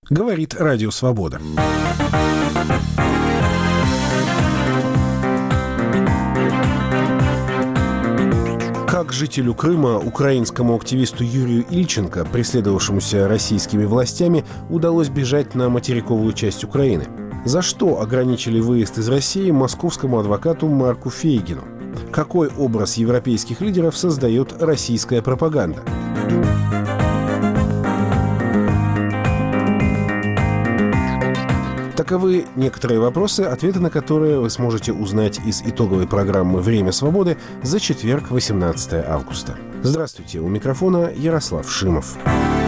Говорит Радио Свобода. Как жителю Крыма, украинскому активисту Юрию Ильченко, преследовавшемуся российскими властями, удалось бежать на материковую часть Украины? За что ограничили выезд из России московскому адвокату Марку Фейгину? Какой образ европейских лидеров создает российская пропаганда? Таковы некоторые вопросы, ответы на которые вы сможете узнать из итоговой программы «Время свободы» за четверг, 18 августа. Здравствуйте, у микрофона Ярослав Шимов.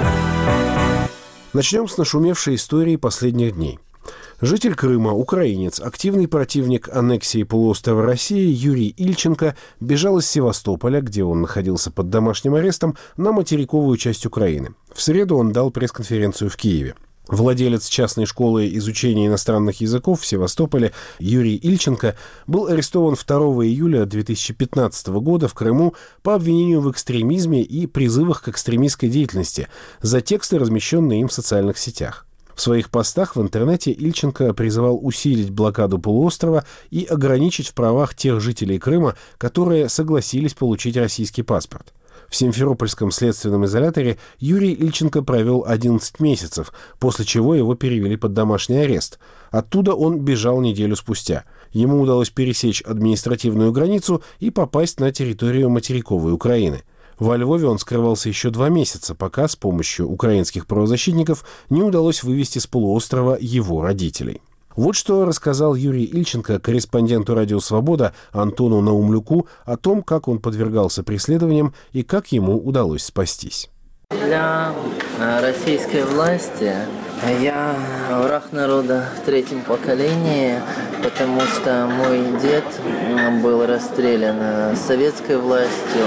Начнем с нашумевшей истории последних дней. Житель Крыма, украинец, активный противник аннексии полуострова России Юрий Ильченко бежал из Севастополя, где он находился под домашним арестом, на материковую часть Украины. В среду он дал пресс-конференцию в Киеве. Владелец частной школы изучения иностранных языков в Севастополе Юрий Ильченко был арестован 2 июля 2015 года в Крыму по обвинению в экстремизме и призывах к экстремистской деятельности за тексты, размещенные им в социальных сетях. В своих постах в интернете Ильченко призывал усилить блокаду полуострова и ограничить в правах тех жителей Крыма, которые согласились получить российский паспорт. В Симферопольском следственном изоляторе Юрий Ильченко провел 11 месяцев, после чего его перевели под домашний арест. Оттуда он бежал неделю спустя. Ему удалось пересечь административную границу и попасть на территорию материковой Украины. Во Львове он скрывался еще 2 месяца, пока с помощью украинских правозащитников не удалось вывести с полуострова его родителей. Вот что рассказал Юрий Ильченко корреспонденту «Радио Свобода» Антону Наумлюку о том, как он подвергался преследованиям и как ему удалось спастись. Для российской власти я враг народа в 3-м поколении, потому что мой дед был расстрелян советской властью,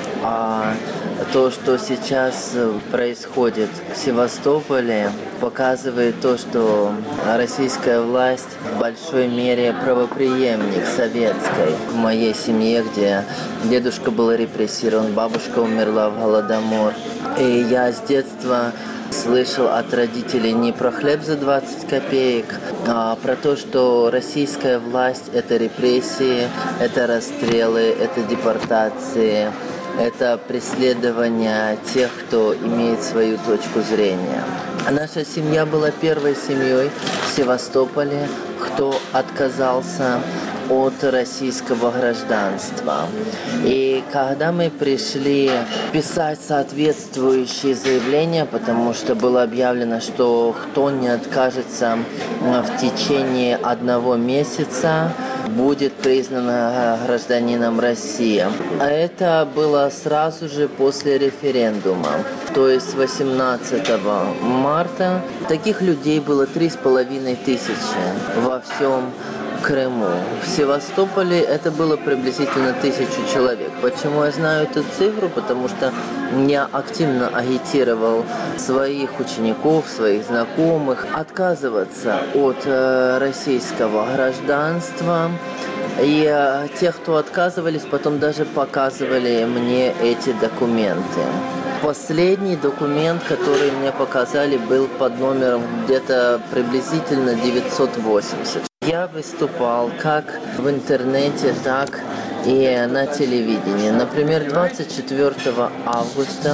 а то, что сейчас происходит в Севастополе, показывает то, что российская власть в большой мере правопреемник советской. В моей семье, где дедушка был репрессирован, бабушка умерла в Голодомор. И я с детства слышал от родителей не про хлеб за 20 копеек, а про то, что российская власть – это репрессии, это расстрелы, это депортации. Это преследование тех, кто имеет свою точку зрения. Наша семья была первой семьей в Севастополе, кто отказался от российского гражданства. И когда мы пришли писать соответствующие заявления, потому что было объявлено, что кто не откажется в течение 1 месяца, будет признан гражданином России. А это было сразу же после референдума. То есть 18 марта таких людей было 3500 во всем Крыму. В Севастополе это было приблизительно 1000 человек. Почему я знаю эту цифру? Потому что я активно агитировал своих учеников, своих знакомых отказываться от российского гражданства. И тех, кто отказывались, потом даже показывали мне эти документы. Последний документ, который мне показали, был под номером где-то приблизительно 980. Я выступал как в интернете, так и на телевидении. Например, 24 августа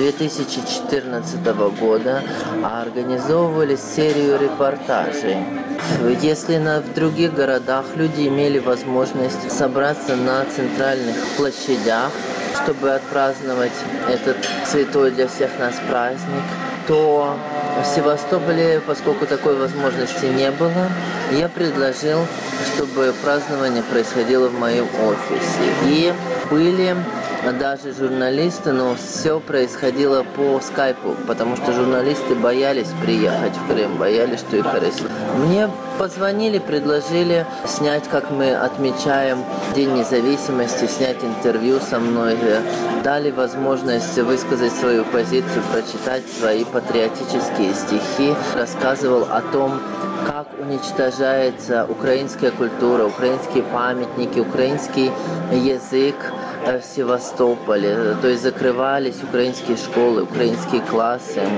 2014 года организовывали серию репортажей. Если в других городах люди имели возможность собраться на центральных площадях, чтобы отпраздновать этот святой для всех нас праздник, то в Севастополе, поскольку такой возможности не было, я предложил, чтобы празднование происходило в моем офисе. И были даже журналисты, но все происходило по скайпу, потому что журналисты боялись приехать в Крым, боялись, что их арестуют. Мне позвонили, предложили снять, как мы отмечаем День независимости, снять интервью со мной, дали возможность высказать свою позицию, прочитать свои патриотические стихи, рассказывал о том, как уничтожается украинская культура, украинские памятники, украинский язык в Севастополе. То есть закрывались украинские школы, украинские классы.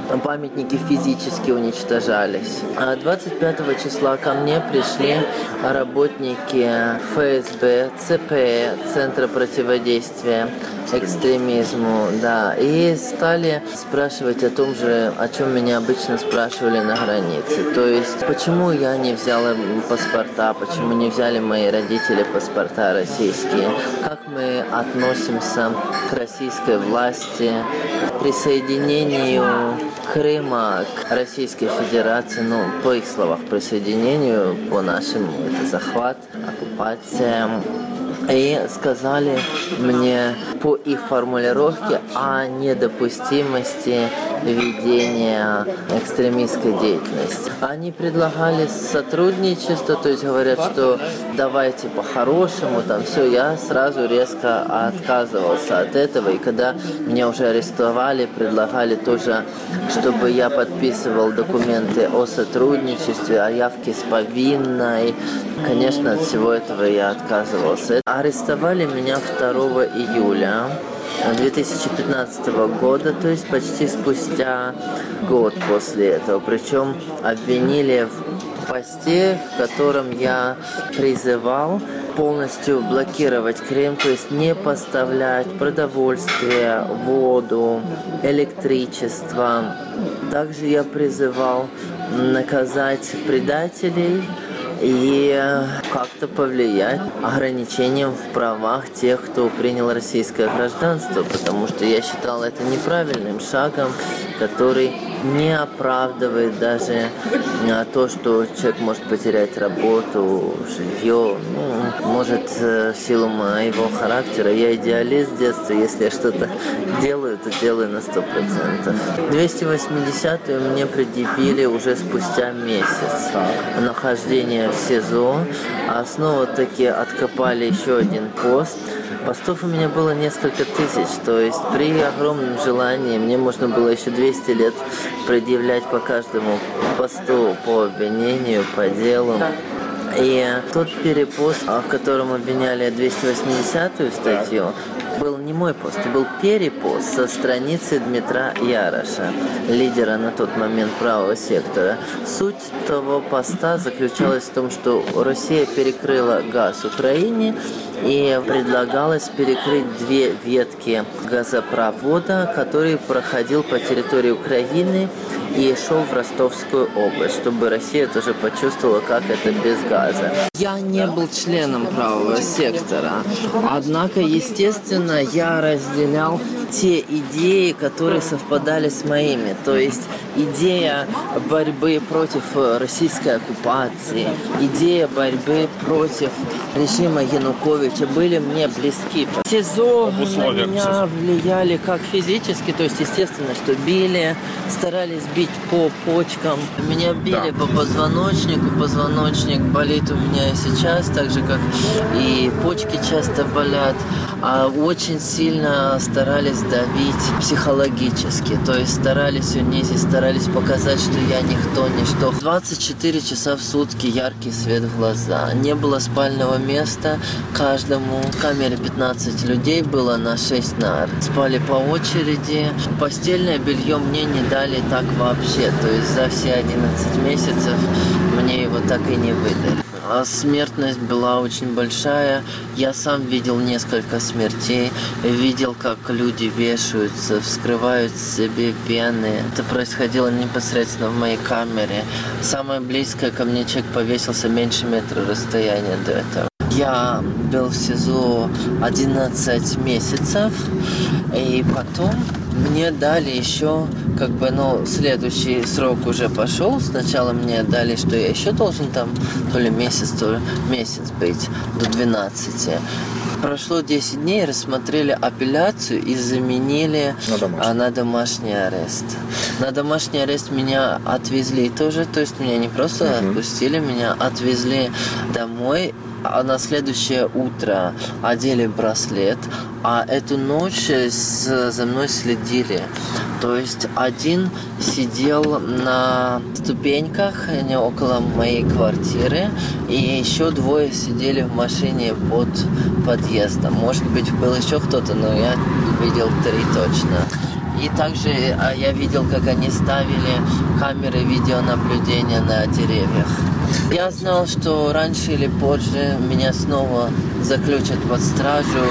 памятники физически уничтожались. А 25 числа ко мне пришли работники ФСБ, ЦП, Центра противодействия экстремизму, да, и стали спрашивать о том же, о чем меня обычно спрашивали на границе. То есть, почему я не взяла паспорта, почему не взяли мои родители паспорта российские, как мы относимся к российской власти, к присоединению Крыма к Российской Федерации, ну, по их словах, присоединению, по нашим, это захват, оккупация. И сказали мне по их формулировке о недопустимости ведения экстремистской деятельности. Они предлагали сотрудничество, то есть говорят, что давайте по-хорошему, там все. Я сразу резко отказывался от этого. И когда меня уже арестовали, предлагали тоже, чтобы я подписывал документы о сотрудничестве, о явке с повинной. Конечно, от всего этого я отказывался. Арестовали меня 2 июля 2015 года, то есть почти спустя год после этого. Причем обвинили в посте, в котором я призывал полностью блокировать Крым, то есть не поставлять продовольствие, воду, электричество. Также я призывал наказать предателей и как-то повлиять ограничением в правах тех, кто принял российское гражданство, потому что я считал это неправильным шагом, который не оправдывает даже то, что человек может потерять работу, жилье. Ну, может, в силу моего характера, я идеалист с детства, если я что-то делаю, то делаю на 100%. 280-ю мне предъявили уже спустя месяц нахождения в СИЗО, а снова-таки откопали еще один пост. Постов у меня было несколько тысяч, то есть при огромном желании мне можно было еще 200 лет предъявлять по каждому посту по обвинению, по делу. И тот перепост, в котором обвиняли 280-ю статью, был не мой пост, это был перепост со страницы Дмитра Яроша, лидера на тот момент правого сектора. Суть того поста заключалась в том, что Россия перекрыла газ Украине, и предлагалось перекрыть 2 ветки газопровода, который проходил по территории Украины и шел в Ростовскую область, чтобы Россия тоже почувствовала, как это без газа. Я не был членом правого сектора, однако, естественно, я разделял те идеи, которые совпадали с моими. То есть идея борьбы против российской оккупации, идея борьбы против режима Януковича были мне близки. В СИЗО на меня влияли как физически, то есть, естественно, что били, старались бить по почкам. Меня били по позвоночнику, позвоночник болит у меня и сейчас, так же, как и почки часто болят. А очень сильно старались давить психологически, то есть старались унизить, старались показать, что я никто, ничто. 24 часа в сутки яркий свет в глаза. Не было спального места каждому. В камере 15 людей было на 6 нар. Спали по очереди. Постельное белье мне не дали так вообще, то есть за все 11 месяцев мне его так и не выдали. А смертность была очень большая. Я сам видел несколько смертей. Видел, как люди вешаются, вскрывают себе вены. Это происходило непосредственно в моей камере. Самое близкое ко мне человек повесился меньше метра расстояния до этого. Я был в СИЗО 11 месяцев. И потом мне дали еще, следующий срок уже пошел. Сначала мне дали, что я еще должен там то ли месяц быть, до 12. Прошло 10 дней, рассмотрели апелляцию и заменили на домашний арест. На домашний арест меня отвезли тоже, то есть меня не просто отпустили, меня отвезли домой. А на следующее утро одели браслет, а эту ночь за мной следили. То есть один сидел на ступеньках около моей квартиры, и еще 2 сидели в машине под подъездом. Может быть, был еще кто-то, но я видел 3 точно. И также я видел, как они ставили камеры видеонаблюдения на деревьях. Я знал, что раньше или позже меня снова заключат под стражу.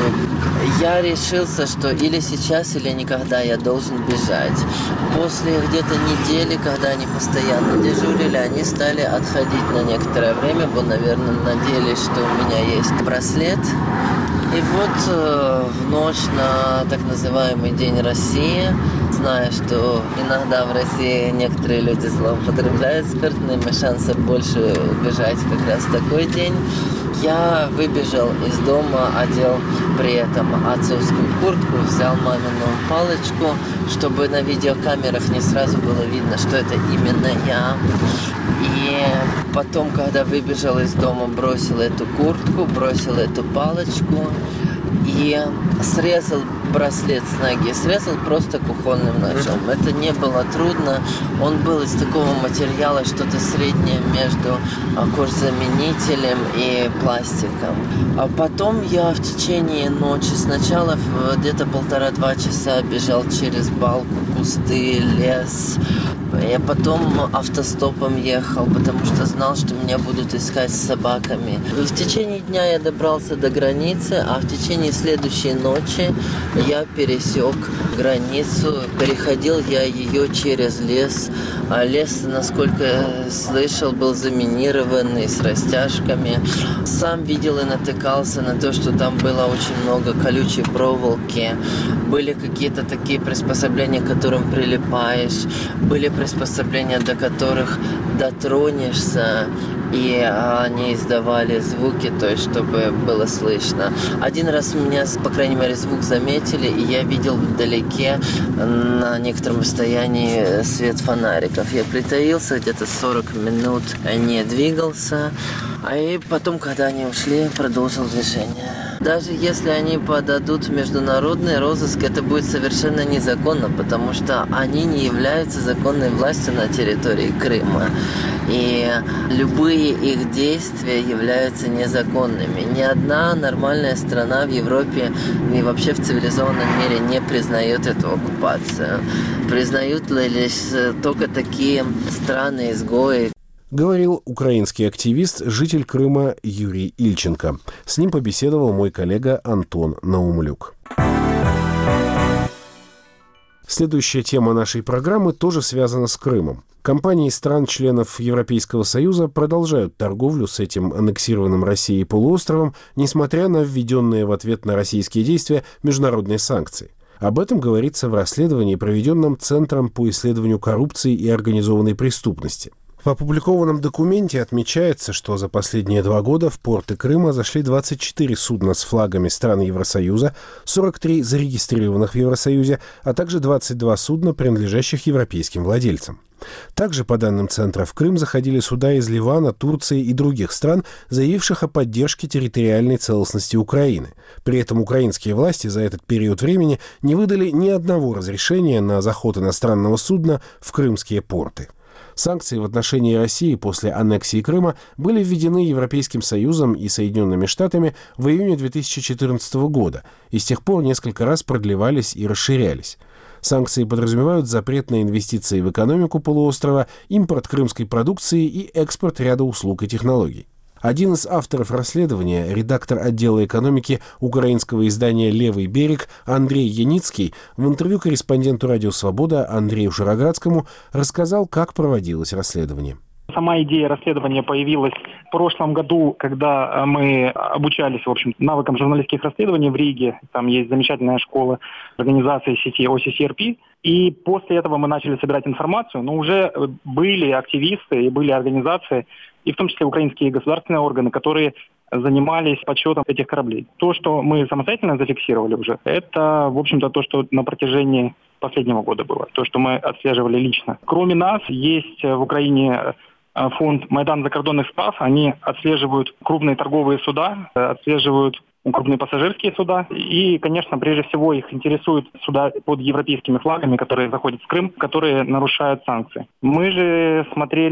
Я решился, что или сейчас, или никогда я должен бежать. После где-то недели, когда они постоянно дежурили, они стали отходить на некоторое время, бо, наверное, надеялись, что у меня есть браслет. И вот в ночь на так называемый День России, зная, что иногда в России некоторые люди злоупотребляют спиртным, и шансов больше убежать как раз в такой день, я выбежал из дома, одел при этом отцовскую куртку, взял мамину палочку, чтобы на видеокамерах не сразу было видно, что это именно я. И потом, когда выбежал из дома, бросил эту куртку, бросил эту палочку и срезал браслет с ноги. Срезал просто кухонным ножом. Это не было трудно. Он был из такого материала, что-то среднее между кожзаменителем и пластиком. А потом я в течение ночи сначала где-то 1,5-2 часа бежал через балку, кусты, лес. Я потом автостопом ехал, потому что знал, что меня будут искать с собаками. В течение дня я добрался до границы, а в течение следующей ночи я пересек границу. Переходил я ее через лес. А лес, насколько я слышал, был заминированный, с растяжками. Сам видел и натыкался на то, что там было очень много колючей проволоки. Были какие-то такие приспособления, к которым прилипаешь. Были приспособления, до которых дотронешься, и они издавали звуки, то есть чтобы было слышно. Один раз меня, по крайней мере, звук заметили, и я видел вдалеке на некотором расстоянии свет фонариков. Я притаился, где-то 40 минут не двигался, а и потом, когда они ушли, продолжил движение. Даже если они подадут в международный розыск, это будет совершенно незаконно, потому что они не являются законной властью на территории Крыма. И любые их действия являются незаконными. Ни одна нормальная страна в Европе и вообще в цивилизованном мире не признает эту оккупацию. Признают лишь только такие страны-изгои. Говорил украинский активист, житель Крыма Юрий Ильченко. С ним побеседовал мой коллега Антон Наумлюк. Следующая тема нашей программы тоже связана с Крымом. Компании стран-членов Европейского Союза продолжают торговлю с этим аннексированным Россией полуостровом, несмотря на введенные в ответ на российские действия международные санкции. Об этом говорится в расследовании, проведенном Центром по исследованию коррупции и организованной преступности. В опубликованном документе отмечается, что за последние 2 года в порты Крыма зашли 24 судна с флагами стран Евросоюза, 43 зарегистрированных в Евросоюзе, а также 22 судна, принадлежащих европейским владельцам. Также, по данным Центра, в Крым заходили суда из Ливана, Турции и других стран, заявивших о поддержке территориальной целостности Украины. При этом украинские власти за этот период времени не выдали ни одного разрешения на заход иностранного судна в крымские порты. Санкции в отношении России после аннексии Крыма были введены Европейским Союзом и Соединенными Штатами в июне 2014 года и с тех пор несколько раз продлевались и расширялись. Санкции подразумевают запрет на инвестиции в экономику полуострова, импорт крымской продукции и экспорт ряда услуг и технологий. Один из авторов расследования, редактор отдела экономики украинского издания «Левый берег» Андрей Яницкий в интервью корреспонденту «Радио Свобода» Андрею Шароградскому рассказал, как проводилось расследование. Сама идея расследования появилась в прошлом году, когда мы обучались, в общем, навыкам журналистских расследований в Риге. Там есть замечательная школа организации сети OCCRP. И после этого мы начали собирать информацию, но уже были активисты и были организации, и в том числе украинские государственные органы, которые занимались подсчетом этих кораблей. То, что мы самостоятельно зафиксировали уже, это, в общем-то, то, что на протяжении последнего года было, то, что мы отслеживали лично. Кроме нас, есть в Украине фонд «Майдан закордонных справ». Они отслеживают крупные торговые суда, отслеживают крупные пассажирские суда. И, конечно, прежде всего их интересуют суда под европейскими флагами, которые заходят в Крым, которые нарушают санкции. Мы же смотрели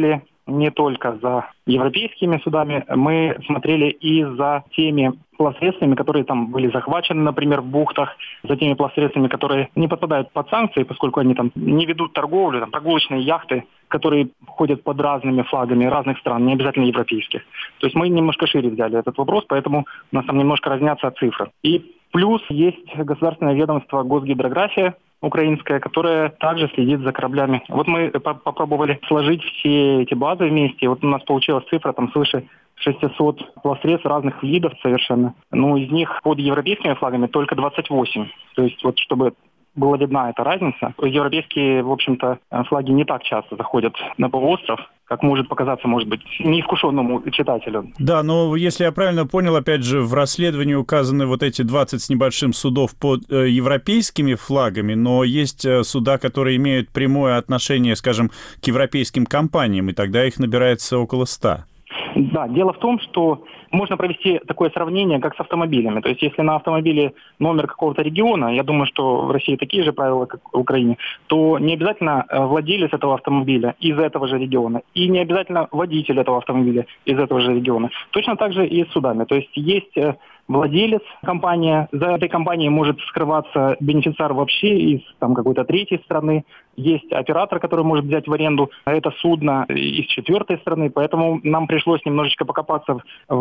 не только за европейскими судами, мы смотрели и за теми плавсредствами, которые там были захвачены, например, в бухтах, за теми плавсредствами, которые не подпадают под санкции, поскольку они там не ведут торговлю, там прогулочные яхты, которые ходят под разными флагами разных стран, не обязательно европейских. То есть мы немножко шире взяли этот вопрос, поэтому у нас там немножко разнятся цифры. И плюс есть государственное ведомство Госгидрография украинская, которая также следит за кораблями. Вот мы попробовали сложить все эти базы вместе, и вот у нас получилась цифра там свыше 600 плавсредств разных видов совершенно. Ну, из них под европейскими флагами только 28. То есть вот чтобы была видна эта разница. Европейские, в общем-то, флаги не так часто заходят на полуостров, как может показаться, может быть, неискушенному читателю. Да, но если я правильно понял, опять же, в расследовании указаны вот эти 20 с небольшим судов под европейскими флагами, но есть суда, которые имеют прямое отношение, скажем, к европейским компаниям, и тогда их набирается около 100. Да, дело в том, что можно провести такое сравнение, как с автомобилями. То есть, если на автомобиле номер какого-то региона, я думаю, что в России такие же правила, как в Украине, то не обязательно владелец этого автомобиля из этого же региона, и не обязательно водитель этого автомобиля из этого же региона. Точно так же и с судами. То есть, есть владелец компании, за этой компанией может скрываться бенефициар вообще из там какой-то третьей страны, есть оператор, который может взять в аренду это судно из четвертой страны, поэтому нам пришлось немножечко покопаться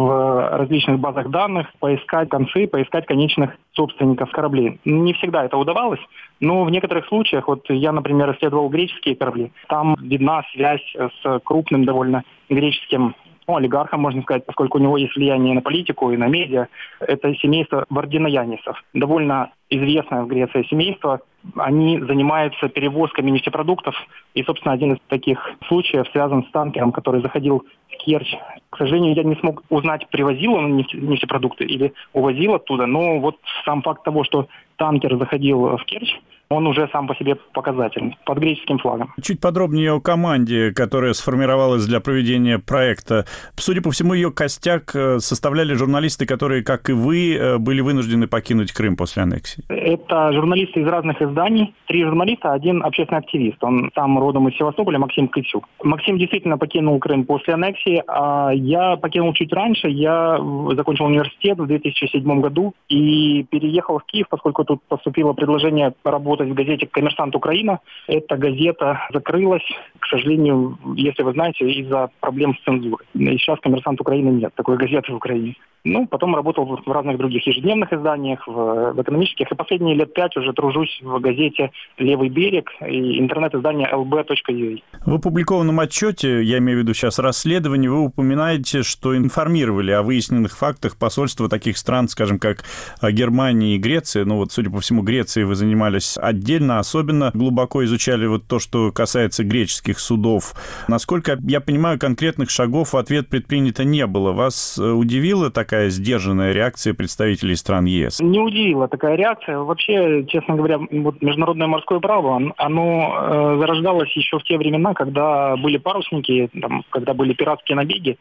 в различных базах данных, поискать концы, поискать конечных собственников кораблей. Не всегда это удавалось, но в некоторых случаях, вот я, например, исследовал греческие корабли, там видна связь с крупным довольно греческим олигархом, можно сказать, поскольку у него есть влияние на политику и на медиа. Это семейство Вардиноянисов. Довольно известное в Греции семейство. Они занимаются перевозками нефтепродуктов. И, собственно, один из таких случаев связан с танкером, который заходил в Керчь. К сожалению, я не смог узнать, привозил он нефтепродукты или увозил оттуда. Но вот сам факт того, что танкер заходил в Керчь, он уже сам по себе показателен, под греческим флагом. Чуть подробнее о команде, которая сформировалась для проведения проекта. Судя по всему, ее костяк составляли журналисты, которые, как и вы, были вынуждены покинуть Крым после аннексии. Это журналисты из разных изданий. 3 журналиста, 1 общественный активист. Он сам родом из Севастополя, Максим Кыцюк. Максим действительно покинул Крым после аннексии, а я покинул чуть раньше. Я закончил университет в 2007 году и переехал в Киев, поскольку тут поступило предложение работать в газете «Коммерсант Украина». Эта газета закрылась, к сожалению, если вы знаете, из-за проблем с цензурой. И сейчас «Коммерсант Украины» нет такой газеты в Украине. Ну, потом работал в разных других ежедневных изданиях, в экономических. И последние лет 5 уже тружусь в газете «Левый берег» и интернет-издание lb.ua. В опубликованном отчете, я имею в виду сейчас расследование, вы упоминаете, что информировали о выясненных фактах посольства таких стран, скажем, как Германия и Греция. Ну вот, судя по всему, Греции вы занимались отдельно, особенно глубоко изучали вот то, что касается греческих судов. Насколько я понимаю, конкретных шагов в ответ предпринято не было. Вас удивила такая сдержанная реакция представителей стран ЕС? Не удивила такая реакция. Вообще, честно говоря, вот международное морское право, оно зарождалось еще в те времена, когда были парусники, там, когда были пиратские набеги.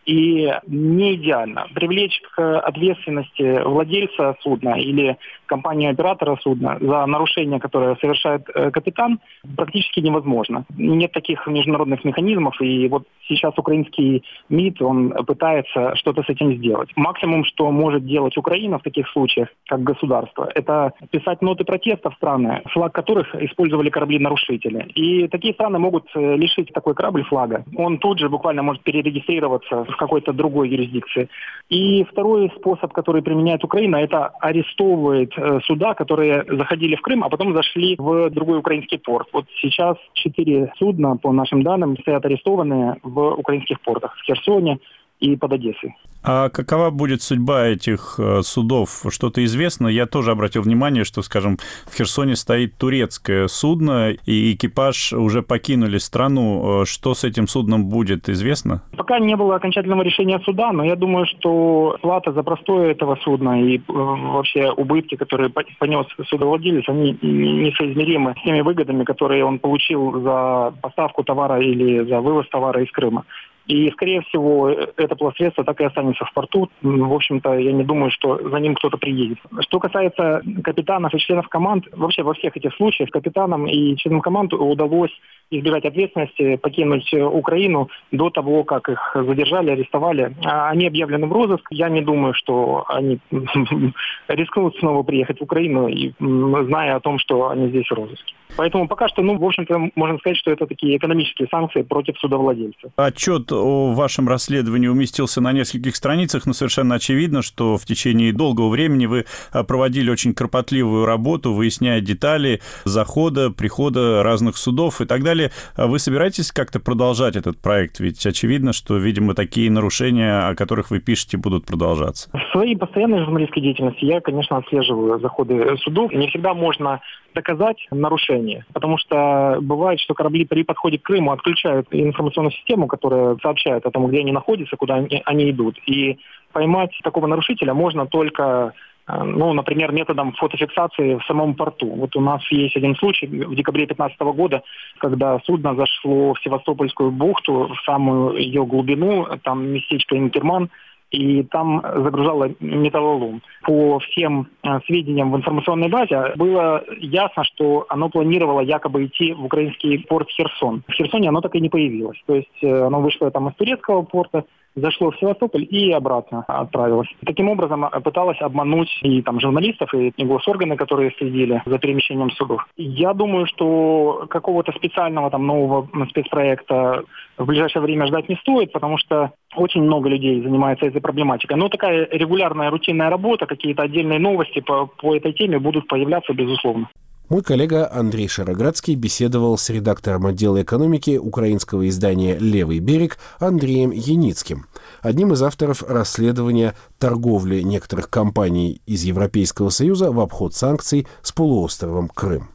И не идеально. Привлечь к ответственности владельца судна или компанию-оператора судна за нарушение, которое совершает капитан, практически невозможно. Нет таких международных механизмов, и вот сейчас украинский МИД, он пытается что-то с этим сделать. Максимум, что может делать Украина в таких случаях, как государство, это писать ноты протеста в страны, флаг которых использовали корабли-нарушители. И такие страны могут лишить такой корабль флага. Он тут же буквально может перерегистрироваться в какой-то другой юрисдикции. И второй способ, который применяет Украина, это арестовывает суда, которые заходили в Крым, а потом зашли в другой украинский порт. Вот сейчас 4 судна, по нашим данным, стоят арестованные в украинских портах, в Херсоне и под Одессой. А какова будет судьба этих судов? Что-то известно? Я тоже обратил внимание, что, скажем, в Херсоне стоит турецкое судно, и экипаж уже покинули страну. Что с этим судном будет, известно? Пока не было окончательного решения суда, но я думаю, что плата за простое этого судна и вообще убытки, которые понес судовладелец, они несоизмеримы с теми выгодами, которые он получил за поставку товара или за вывоз товара из Крыма. И, скорее всего, это плавсредство так и останется в порту. В общем-то, я не думаю, что за ним кто-то приедет. Что касается капитанов и членов команд, вообще во всех этих случаях капитанам и членам команд удалось избежать ответственности, покинуть Украину до того, как их задержали, арестовали. Они объявлены в розыск. Я не думаю, что они рискнут снова приехать в Украину, зная о том, что они здесь в розыске. Поэтому пока что, в общем-то, можно сказать, что это такие экономические санкции против судовладельцев. Отчет о вашем расследовании уместился на нескольких страницах, но совершенно очевидно, что в течение долгого времени вы проводили очень кропотливую работу, выясняя детали захода, прихода разных судов и так далее. Вы собираетесь как-то продолжать этот проект? Ведь очевидно, что, видимо, такие нарушения, о которых вы пишете, будут продолжаться. В своей постоянной журналистской деятельности я, конечно, отслеживаю заходы судов. Не всегда можно доказать нарушение, потому что бывает, что корабли при подходе к Крыму отключают информационную систему, которая сообщает о том, где они находятся, куда они идут. И поймать такого нарушителя можно только, например, методом фотофиксации в самом порту. Вот у нас есть один случай в декабре 2015 года, когда судно зашло в Севастопольскую бухту, в самую ее глубину, там местечко Инкерман, и там загружало металлолом. По всем сведениям в информационной базе было ясно, что оно планировало якобы идти в украинский порт Херсон. В Херсоне оно так и не появилось. То есть оно вышло там из турецкого порта, зашло в Севастополь и обратно отправилось. Таким образом пыталась обмануть и журналистов, и госорганы, которые следили за перемещением судов. Я думаю, что какого-то специального нового спецпроекта в ближайшее время ждать не стоит, потому что очень много людей занимается этой проблематикой. Но такая регулярная, рутинная работа, какие-то отдельные новости по этой теме будут появляться, безусловно. Мой коллега Андрей Шароградский беседовал с редактором отдела экономики украинского издания «Левый берег» Андреем Яницким, одним из авторов расследования торговли некоторых компаний из Европейского Союза в обход санкций с полуостровом Крым.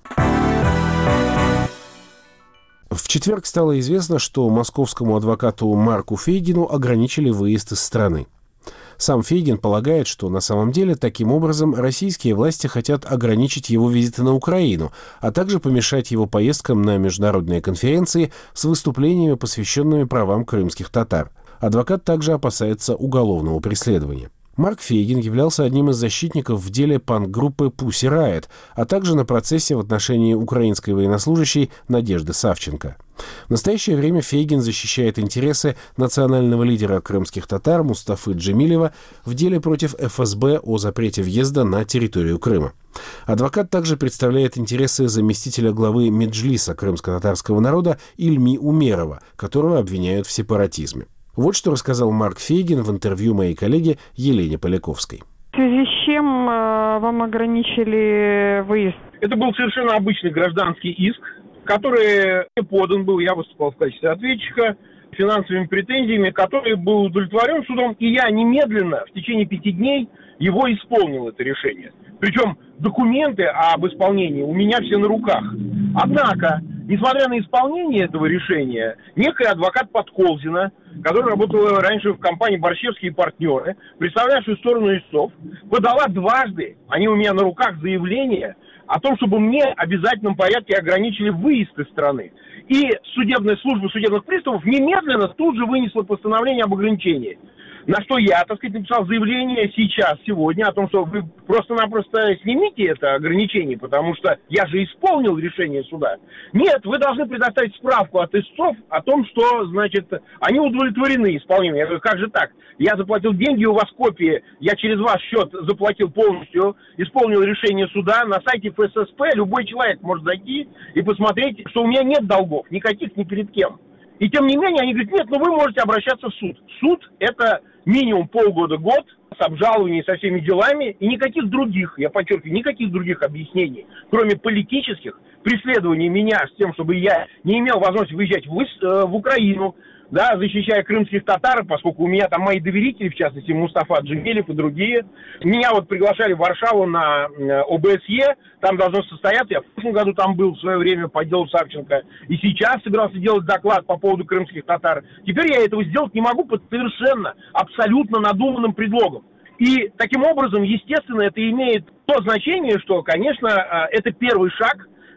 В четверг стало известно, что московскому адвокату Марку Фейгину ограничили выезд из страны. Сам Фейгин полагает, что на самом деле таким образом российские власти хотят ограничить его визиты на Украину, а также помешать его поездкам на международные конференции с выступлениями, посвященными правам крымских татар. Адвокат также опасается уголовного преследования. Марк Фейгин являлся одним из защитников в деле панк-группы Pussy Riot, а также на процессе в отношении украинской военнослужащей Надежды Савченко. В настоящее время Фейгин защищает интересы национального лидера крымских татар Мустафы Джемилева в деле против ФСБ о запрете въезда на территорию Крыма. Адвокат также представляет интересы заместителя главы Меджлиса крымско-татарского народа Ильми Умерова, которого обвиняют в сепаратизме. Вот что рассказал Марк Фейгин в интервью моей коллеге Елене Поляковской. В связи с чем вам ограничили выезд? Это был совершенно обычный гражданский иск, который подан был, я выступал в качестве ответчика, финансовыми претензиями, который был удовлетворен судом, и я немедленно, в течение 5 дней, его исполнил, это решение. Причем документы об исполнении у меня все на руках. Однако, несмотря на исполнение этого решения, некая адвокат Подколзина, которая работала раньше в компании «Борщевские партнеры», представлявшая сторону истцов, подала дважды, они у меня на руках, заявление о том, чтобы мне в обязательном порядке ограничили выезд из страны. И судебная служба судебных приставов немедленно тут же вынесла постановление об ограничении. На что я, написал заявление сейчас, сегодня, о том, что вы просто-напросто снимите это ограничение, потому что я же исполнил решение суда. Нет, вы должны предоставить справку от истцов о том, что, они удовлетворены исполнением. Я говорю, как же так? Я заплатил деньги, у вас копии, я через ваш счет заплатил полностью, исполнил решение суда. На сайте ФССП любой человек может зайти и посмотреть, что у меня нет долгов, никаких ни перед кем. И тем не менее, они говорят, нет, вы можете обращаться в суд. Суд – это минимум полгода-год с обжалованием, со всеми делами, и никаких других, я подчеркиваю, никаких других объяснений, кроме политических, преследований меня с тем, чтобы я не имел возможности выезжать в Украину, защищая крымских татар, поскольку у меня там мои доверители, в частности, Мустафа Джемилев и другие. Меня приглашали в Варшаву на ОБСЕ, там должно состояться, я в прошлом году там был в свое время по делу Савченко, и сейчас собирался делать доклад по поводу крымских татар. Теперь я этого сделать не могу под совершенно, абсолютно надуманным предлогом. И таким образом, естественно, это имеет то значение, что, конечно, это первый шаг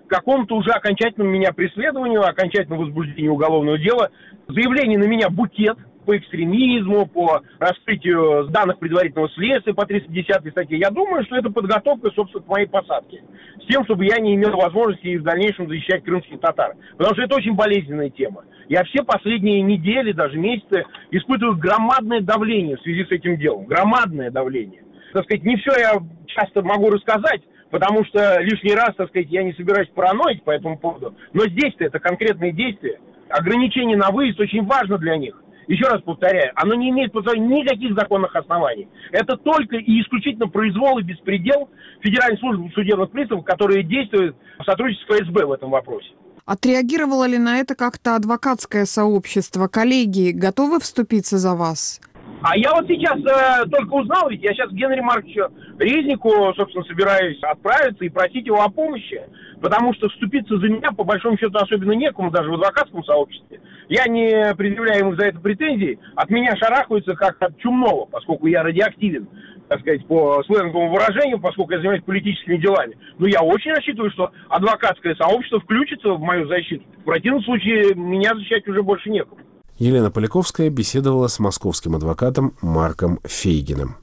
к какому-то уже окончательному меня преследованию, окончательному возбуждению уголовного дела. Заявление на меня букет по экстремизму, по раскрытию данных предварительного следствия по 310 статье. Я думаю, что это подготовка, собственно, к моей посадке. С тем, чтобы я не имел возможности и в дальнейшем защищать крымских татар. Потому что это очень болезненная тема. Я все последние недели, даже месяцы испытываю громадное давление в связи с этим делом. Громадное давление. Так сказать, не все я часто могу рассказать, потому что лишний раз, так сказать, я не собираюсь параноить по этому поводу. Но здесь-то это конкретные действия. Ограничение на выезд очень важно для них. Еще раз повторяю, оно не имеет под собой никаких законных оснований. Это только и исключительно произвол и беспредел Федеральной службы судебных приставов, которые действуют в сотрудничестве с ФСБ в этом вопросе. Отреагировало ли на это как-то адвокатское сообщество? Коллеги готовы вступиться за вас? А я вот сейчас только узнал, ведь я сейчас к Генри Марковичу Резнику, собственно, собираюсь отправиться и просить его о помощи, потому что вступиться за меня, по большому счету, особенно некому, даже в адвокатском сообществе. Я не предъявляю ему за это претензий, от меня шарахаются как от чумного, поскольку я радиоактивен, так сказать, по сленговому выражению, поскольку я занимаюсь политическими делами. Но я очень рассчитываю, что адвокатское сообщество включится в мою защиту. В противном случае меня защищать уже больше некому. Елена Поляковская беседовала с московским адвокатом Марком Фейгиным.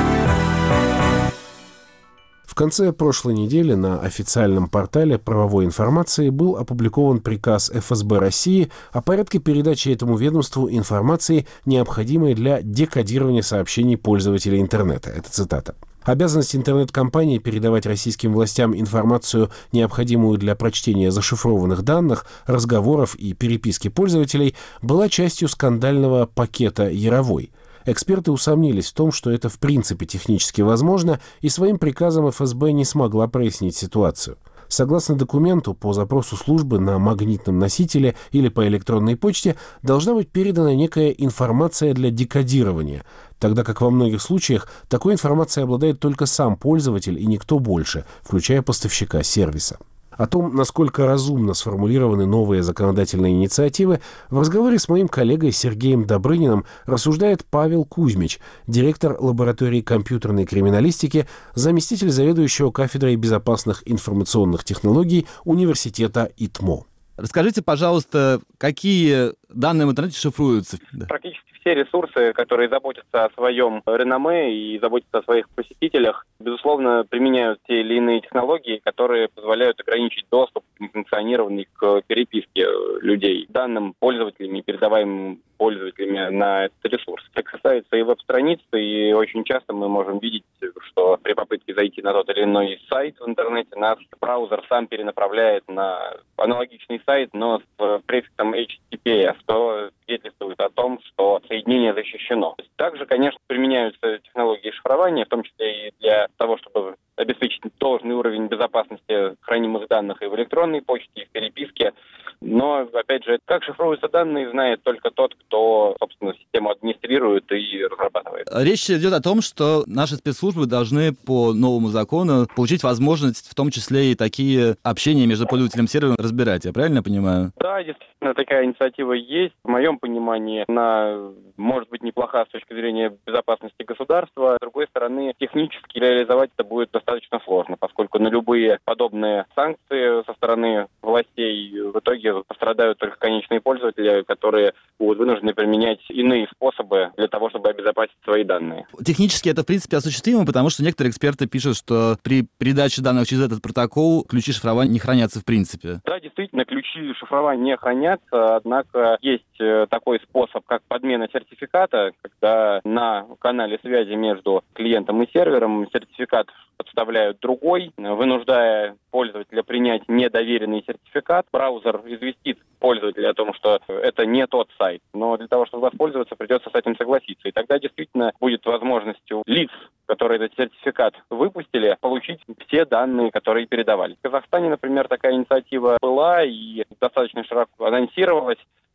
В конце прошлой недели на официальном портале правовой информации был опубликован приказ ФСБ России о порядке передачи этому ведомству информации, необходимой для декодирования сообщений пользователей интернета. Это цитата. Обязанность интернет-компании передавать российским властям информацию, необходимую для прочтения зашифрованных данных, разговоров и переписки пользователей, была частью скандального пакета «Яровой». Эксперты усомнились в том, что это в принципе технически возможно, и своим приказом ФСБ не смогла прояснить ситуацию. Согласно документу, по запросу службы на магнитном носителе или по электронной почте должна быть передана некая информация для декодирования, тогда как во многих случаях такой информацией обладает только сам пользователь и никто больше, включая поставщика сервиса. О том, насколько разумно сформулированы новые законодательные инициативы, в разговоре с моим коллегой Сергеем Добрыниным рассуждает Павел Кузьмич, директор лаборатории компьютерной криминалистики, заместитель заведующего кафедрой безопасных информационных технологий университета ИТМО. Расскажите, пожалуйста, какие данные в интернете шифруются? Практически все ресурсы, которые заботятся о своем реноме и заботятся о своих посетителях, безусловно, применяют те или иные технологии, которые позволяют ограничить доступ несанкционированный к переписке людей, данным пользователями, передаваемым пользователями на этот ресурс. Это касается и веб-страниц, и очень часто мы можем видеть, что при попытке зайти на тот или иной сайт в интернете, нас браузер сам перенаправляет на аналогичный сайт, но с префиксом HTTPS, что свидетельствует о том, что соединение защищено. Также, конечно, применяются технологии шифрования, в том числе и для того, чтобы обеспечить должный уровень безопасности хранимых данных и в электронной почте, и в переписке. Но, опять же, как шифруются данные, знает только тот, кто, собственно, систему администрирует и разрабатывает. Речь идет о том, что наши спецслужбы должны по новому закону получить возможность, в том числе и такие общения между пользователем и сервером, разбирать. Я правильно понимаю? Да, действительно, такая инициатива есть. В моем понимании, она может быть неплоха с точки зрения безопасности государства. С другой стороны, технически реализовать это будет достаточно сложно, поскольку на любые подобные санкции со стороны властей в итоге пострадают только конечные пользователи, которые будут вынуждены применять иные способы для того, чтобы обезопасить свои данные. Технически это, в принципе, осуществимо, потому что некоторые эксперты пишут, что при передаче данных через этот протокол ключи шифрования не хранятся в принципе. Да, действительно, ключи шифрования не хранятся, однако есть такой способ, как подмена сертификата, когда на канале связи между клиентом и сервером сертификат подставляют другой, вынуждая пользователя принять недоверенный сертификат. Браузер известит пользователя о том, что это не тот сайт, но для того, чтобы воспользоваться, придется с этим согласиться. И тогда действительно будет возможность у лиц, которые этот сертификат выпустили, получить все данные, которые передавали. В Казахстане, например, такая инициатива была и достаточно широко анонсировалась.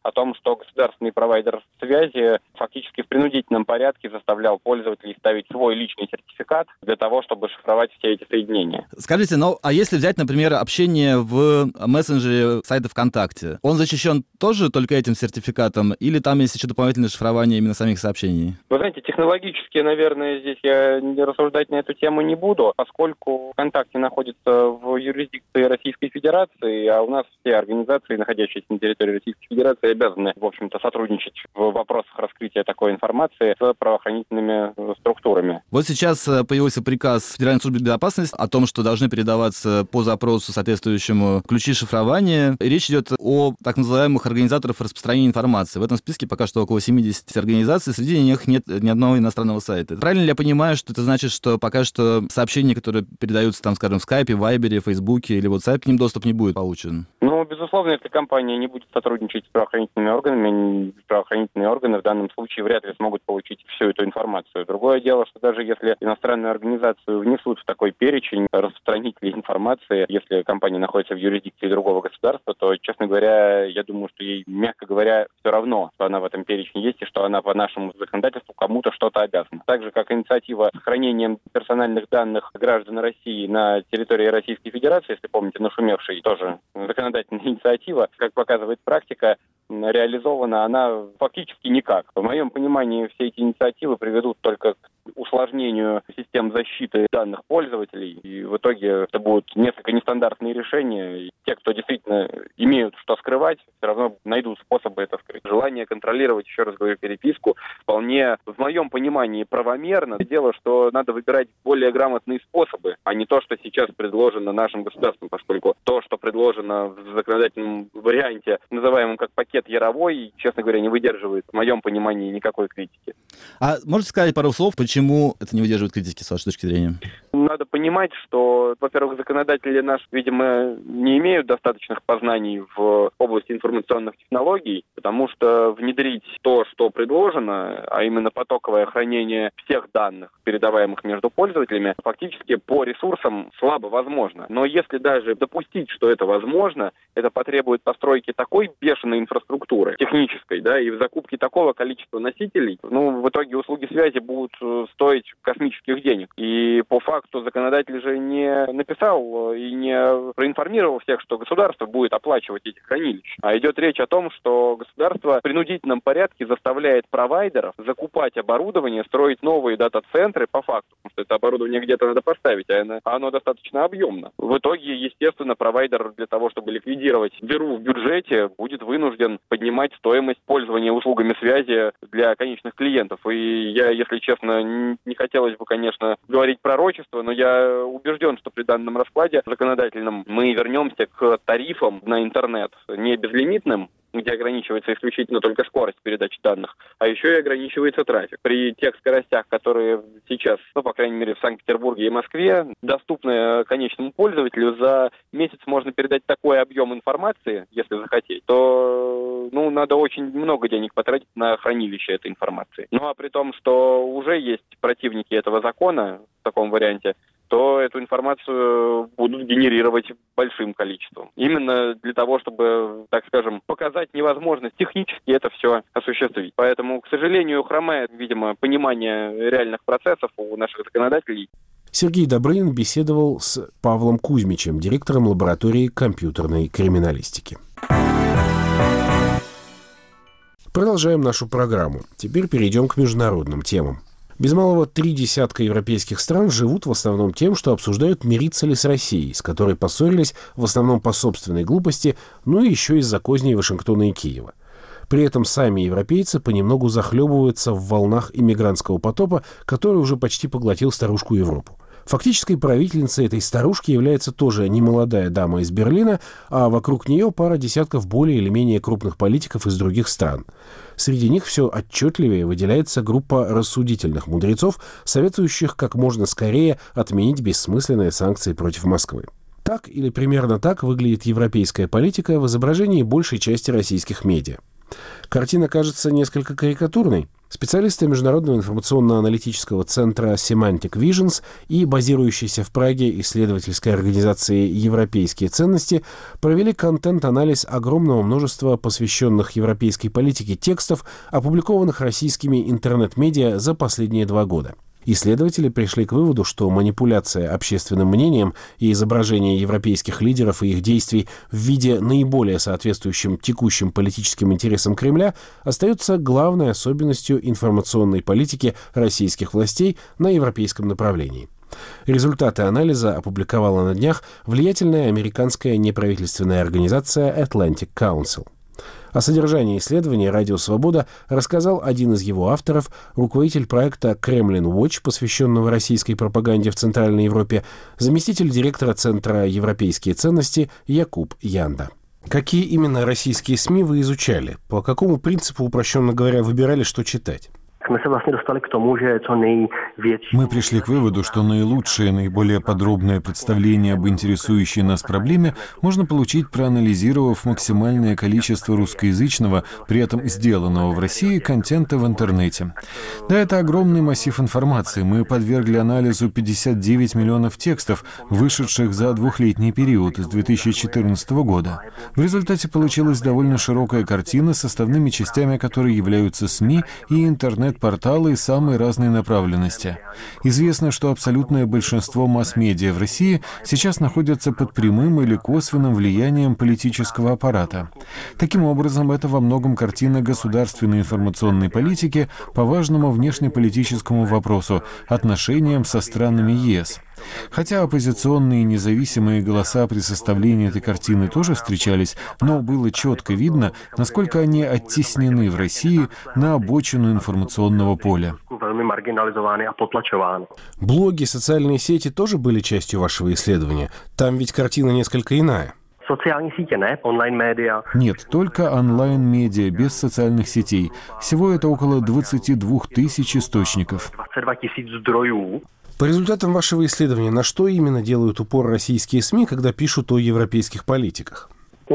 о том, что государственный провайдер связи фактически в принудительном порядке заставлял пользователей ставить свой личный сертификат для того, чтобы шифровать все эти соединения. Скажите, а если взять, например, общение в мессенджере сайта ВКонтакте, он защищен тоже только этим сертификатом, или там есть еще дополнительное шифрование именно самих сообщений? Вы знаете, технологически, наверное, здесь я рассуждать на эту тему не буду, поскольку ВКонтакте находится в юрисдикции Российской Федерации, а у нас все организации, находящиеся на территории Российской Федерации, обязаны, в общем-то, сотрудничать в вопросах раскрытия такой информации с правоохранительными структурами. Вот сейчас появился приказ Федеральной службы безопасности о том, что должны передаваться по запросу соответствующему ключи шифрования. Речь идет о так называемых организаторах распространения информации. В этом списке пока что около 70 организаций, среди них нет ни одного иностранного сайта. Правильно ли я понимаю, что это значит, что пока что сообщения, которые передаются, там, скажем, в скайпе, вайбере, фейсбуке или WhatsApp, к ним доступ не будет получен? Ну, безусловно, если компания не будет сотрудничать с правоохранительными органами, правоохранительные органы в данном случае вряд ли смогут получить всю эту информацию. Другое дело, что даже если иностранную организацию внесут в такой перечень распространителей информации, если компания находится в юрисдикции другого государства, то, честно говоря, я думаю, что ей, мягко говоря, все равно, что она в этом перечне есть и что она по нашему законодательству кому-то что-то обязана. Так же, как инициатива с хранением персональных данных граждан России на территории Российской Федерации, если помните, нашумевшей тоже законодательная инициатива, как показывает практика, реализована она фактически никак. В моем понимании, все эти инициативы приведут только к усложнению систем защиты данных пользователей, и в итоге это будут несколько нестандартные решения, и те, кто действительно имеют что скрывать, все равно найдут способы это скрыть. Желание контролировать, еще раз говорю, переписку вполне, в моем понимании, правомерно. Дело, что надо выбирать более грамотные способы, а не то, что сейчас предложено нашим государством, поскольку то, что предложено в законодательном варианте, называемом как пакет Яровой, честно говоря, не выдерживает, в моем понимании, никакой критики. А можете сказать пару слов, почему это не выдерживает критики, с вашей точки зрения? Надо понимать, что, во-первых, законодатели наши, видимо, не имеют достаточных познаний в области информационных технологий, потому что внедрить то, что предложено, а именно потоковое хранение всех данных, передаваемых между пользователями, фактически по ресурсам слабо возможно. Но если даже допустить, что это возможно, это потребует постройки такой бешеной инфраструктуры технической, да, и в закупке такого количества носителей, в итоге услуги связи будут стоить космических денег. И по факту законодатель же не написал и не проинформировал всех, что государство будет оплачивать эти хранилища. А идет речь о том, что государство в принудительном порядке заставляет провайдеров закупать оборудование, строить новые дата-центры по факту, потому что это оборудование где-то надо поставить, а оно достаточно объемно. В итоге, естественно, провайдер для того, чтобы ликвидировать дыру в бюджете, будет вынужден поднимать стоимость пользования услугами связи для конечных клиентов. И я, если честно, не хотелось бы, конечно, говорить пророчество, но я убежден, что при данном раскладе законодательном мы вернемся к тарифам на интернет не безлимитным, где ограничивается исключительно только скорость передачи данных, а еще и ограничивается трафик. При тех скоростях, которые сейчас, по крайней мере, в Санкт-Петербурге и Москве, доступны конечному пользователю, за месяц можно передать такой объем информации, если захотеть, то надо очень много денег потратить на хранилище этой информации. А при том, что уже есть противники этого закона в таком варианте, то эту информацию будут генерировать большим количеством. Именно для того, чтобы, так скажем, показать невозможность технически это все осуществить. Поэтому, к сожалению, хромает, видимо, понимание реальных процессов у наших законодателей. Сергей Добрынин беседовал с Павлом Кузьмичем, директором лаборатории компьютерной криминалистики. Продолжаем нашу программу. Теперь перейдем к международным темам. Без малого 3 десятка европейских стран живут в основном тем, что обсуждают, мириться ли с Россией, с которой поссорились в основном по собственной глупости, и еще из-за козней Вашингтона и Киева. При этом сами европейцы понемногу захлебываются в волнах иммигрантского потопа, который уже почти поглотил старушку Европу. Фактической правительницей этой старушки является тоже немолодая дама из Берлина, а вокруг нее пара десятков более или менее крупных политиков из других стран. Среди них все отчетливее выделяется группа рассудительных мудрецов, советующих как можно скорее отменить бессмысленные санкции против Москвы. Так или примерно так выглядит европейская политика в изображении большей части российских медиа. Картина кажется несколько карикатурной. Специалисты Международного информационно-аналитического центра Semantic Visions и базирующейся в Праге исследовательской организации «Европейские ценности» провели контент-анализ огромного множества посвященных европейской политике текстов, опубликованных российскими интернет-медиа за последние 2 года. Исследователи пришли к выводу, что манипуляция общественным мнением и изображение европейских лидеров и их действий в виде наиболее соответствующим текущим политическим интересам Кремля остается главной особенностью информационной политики российских властей на европейском направлении. Результаты анализа опубликовала на днях влиятельная американская неправительственная организация Atlantic Council. О содержании исследования «Радио Свобода» рассказал один из его авторов, руководитель проекта «Кремлин Watch», посвященного российской пропаганде в Центральной Европе, заместитель директора Центра «Европейские ценности» Якуб Янда. Какие именно российские СМИ вы изучали? По какому принципу, упрощенно говоря, выбирали, что читать? Мы пришли к выводу, что наилучшее, наиболее подробное представление об интересующей нас проблеме можно получить, проанализировав максимальное количество русскоязычного, при этом сделанного в России, контента в интернете. Да, это огромный массив информации. Мы подвергли анализу 59 миллионов текстов, вышедших за 2-летний период с 2014 года. В результате получилась довольно широкая картина с составными частями, которые являются СМИ и интернет-порталы самой разной направленности. Известно, что абсолютное большинство масс-медиа в России сейчас находятся под прямым или косвенным влиянием политического аппарата. Таким образом, это во многом картина государственной информационной политики по важному внешнеполитическому вопросу – отношениям со странами ЕС. Хотя оппозиционные и независимые голоса при составлении этой картины тоже встречались, но было четко видно, насколько они оттеснены в России на обочину информационного поля. Блоги, социальные сети тоже были частью вашего исследования? Там ведь картина несколько иная. Нет, только онлайн-медиа, без социальных сетей. Всего это около 22 тысяч источников. По результатам вашего исследования, на что именно делают упор российские СМИ, когда пишут о европейских политиках?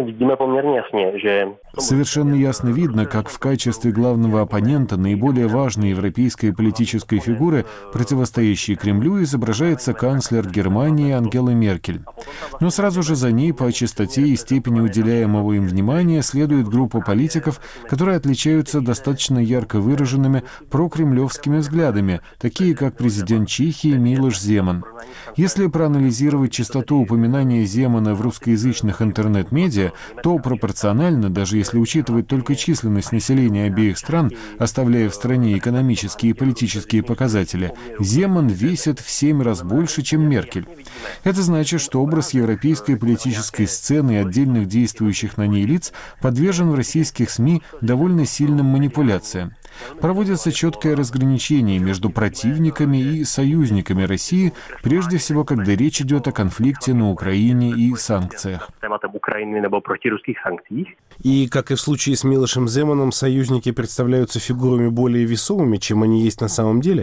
Совершенно ясно видно, как в качестве главного оппонента наиболее важной европейской политической фигуры, противостоящей Кремлю, изображается канцлер Германии Ангела Меркель. Но сразу же за ней по частоте и степени уделяемого им внимания следует группа политиков, которые отличаются достаточно ярко выраженными прокремлевскими взглядами, такие как президент Чехии Милош Земан. Если проанализировать частоту упоминания Земана в русскоязычных интернет-медиа, то пропорционально, даже если учитывать только численность населения обеих стран, оставляя в стране экономические и политические показатели, Земан весит в 7 раз больше, чем Меркель. Это значит, что образ европейской политической сцены и отдельных действующих на ней лиц подвержен в российских СМИ довольно сильным манипуляциям. Проводится четкое разграничение между противниками и союзниками России, прежде всего, когда речь идет о конфликте на Украине и санкциях. И, как и в случае с Милошем Земаном, союзники представляются фигурами более весомыми, чем они есть на самом деле?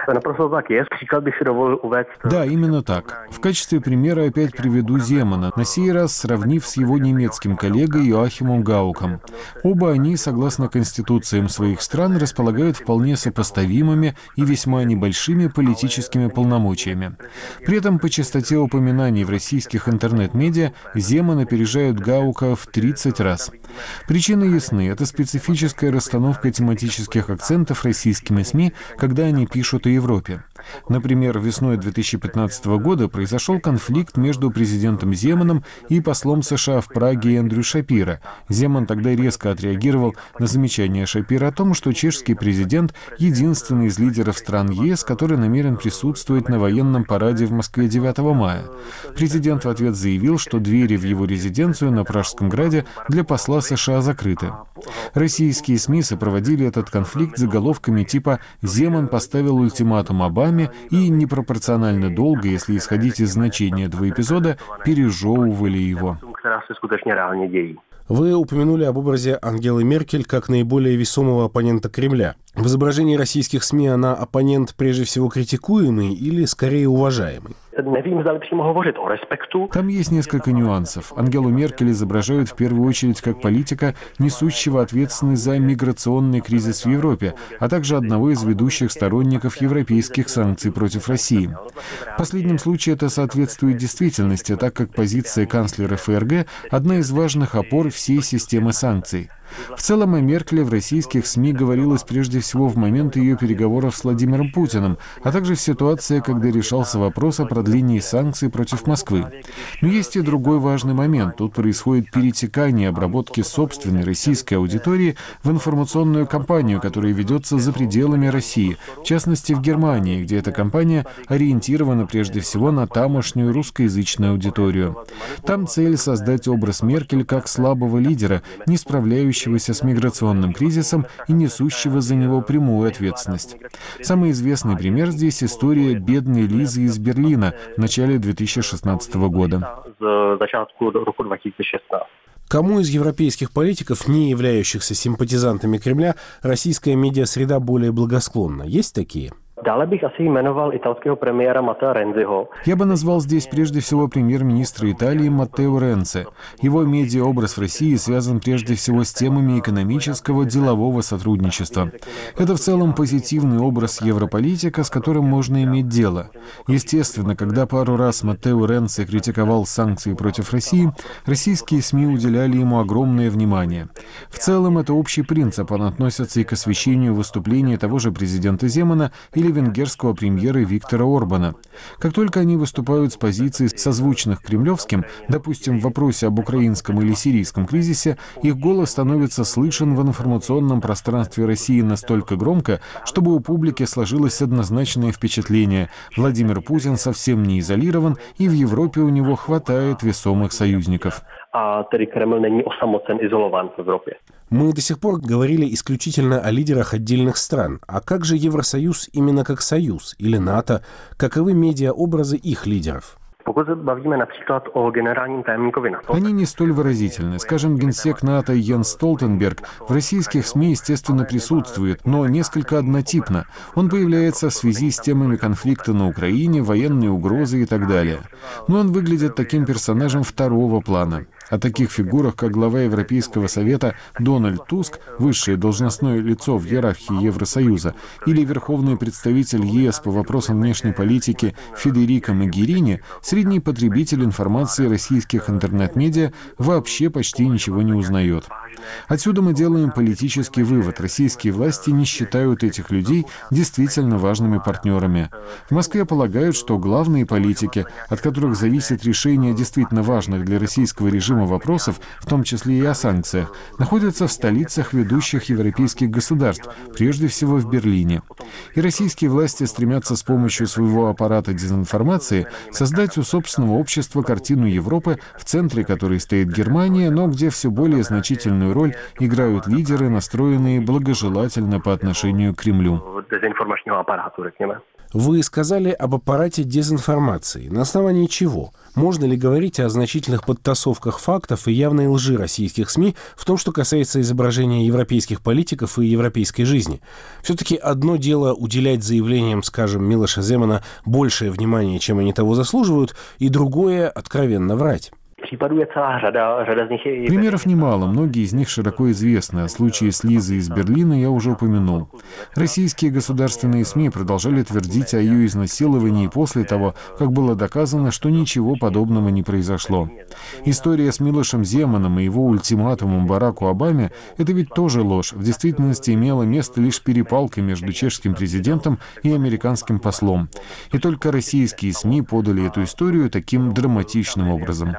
Да, именно так. В качестве примера опять приведу Земана, на сей раз сравнив с его немецким коллегой Йоахимом Гауком. Оба они, согласно конституциям своих стран, располагают вполне сопоставимыми и весьма небольшими политическими полномочиями. При этом по частоте упоминаний в российских интернет-медиа Земан опережают Гаука в 30 раз. Причины ясны. Это специфическая расстановка тематических акцентов российскими СМИ, когда они пишут о Европе. Например, весной 2015 года произошел конфликт между президентом Земаном и послом США в Праге Эндрю Шапиро. Земан тогда резко отреагировал на замечание Шапиро о том, что чешский президент – единственный из лидеров стран ЕС, который намерен присутствовать на военном параде в Москве 9 мая. Президент в ответ заявил, что двери в его резиденцию на Пражском граде для посла США закрыты. Российские СМИ сопроводили этот конфликт заголовками типа «Земан поставил ультиматум Обаме» и непропорционально долго, если исходить из значения этого эпизода, пережевывали его. Вы упомянули об образе Ангелы Меркель как наиболее весомого оппонента Кремля. В изображении российских СМИ она оппонент прежде всего критикуемый или скорее уважаемый? Там есть несколько нюансов. Ангелу Меркель изображают в первую очередь как политика, несущего ответственность за миграционный кризис в Европе, а также одного из ведущих сторонников европейских санкций против России. В последнем случае это соответствует действительности, так как позиция канцлера ФРГ – одна из важных опор всей системы санкций. В целом о Меркель в российских СМИ говорилось прежде всего в момент ее переговоров с Владимиром Путиным, а также в ситуации, когда решался вопрос о продлении санкций против Москвы. Но есть и другой важный момент. Тут происходит перетекание обработки собственной российской аудитории в информационную кампанию, которая ведется за пределами России, в частности в Германии, где эта кампания ориентирована прежде всего на тамошнюю русскоязычную аудиторию. Там цель — создать образ Меркель как слабого лидера, не справляющегося с миграционным кризисом и несущего за него прямую ответственность. Самый известный пример здесь — история бедной Лизы из Берлина в начале 2016 года. Кому из европейских политиков, не являющихся симпатизантами Кремля, российская медиасреда более благосклонна? Есть такие? Я бы назвал здесь прежде всего премьер-министра Италии Маттео Ренци. Его медиаобраз в России связан прежде всего с темами экономического, делового сотрудничества. Это в целом позитивный образ европолитика, с которым можно иметь дело. Естественно, когда пару раз Маттео Ренци критиковал санкции против России, российские СМИ уделяли ему огромное внимание. В целом это общий принцип, он относится и к освещению выступления того же президента Земана или венгерского премьера Виктора Орбана. Как только они выступают с позиций, созвучных кремлевским, допустим, в вопросе об украинском или сирийском кризисе, их голос становится слышен в информационном пространстве России настолько громко, чтобы у публики сложилось однозначное впечатление: Владимир Путин совсем не изолирован, и в Европе у него хватает весомых союзников. Мы до сих пор говорили исключительно о лидерах отдельных стран. А как же Евросоюз именно как союз или НАТО? Каковы медиаобразы их лидеров? Они не столь выразительны. Скажем, генсек НАТО Йенс Столтенберг в российских СМИ, естественно, присутствует, но несколько однотипно. Он появляется в связи с темами конфликта на Украине, военной угрозы и так далее. Но он выглядит таким персонажем второго плана. О таких фигурах, как глава Европейского совета Дональд Туск, высшее должностное лицо в иерархии Евросоюза, или верховный представитель ЕС по вопросам внешней политики Федерико Могерини, средний потребитель информации российских интернет-медиа вообще почти ничего не узнает. Отсюда мы делаем политический вывод: российские власти не считают этих людей действительно важными партнерами. В Москве полагают, что главные политики, от которых зависит решение действительно важных для российского режима вопросов, в том числе и о санкциях, находятся в столицах ведущих европейских государств, прежде всего в Берлине. И российские власти стремятся с помощью своего аппарата дезинформации создать у собственного общества картину Европы, в центре которой стоит Германия, но где все более значительную роль играют лидеры, настроенные благожелательно по отношению к Кремлю. Вы сказали об аппарате дезинформации. На основании чего? Можно ли говорить о значительных подтасовках фактов и явной лжи российских СМИ в том, что касается изображения европейских политиков и европейской жизни? Все-таки одно дело уделять заявлениям, скажем, Милоша Земана большее внимание, чем они того заслуживают, и другое — откровенно врать. Примеров немало, многие из них широко известны. О случае с Лизой из Берлина я уже упомянул. Российские государственные СМИ продолжали твердить о ее изнасиловании после того, как было доказано, что ничего подобного не произошло. История с Милошем Земаном и его ультиматумом Бараку Обаме — это ведь тоже ложь. В действительности имела место лишь перепалка между чешским президентом и американским послом. И только российские СМИ подали эту историю таким драматичным образом.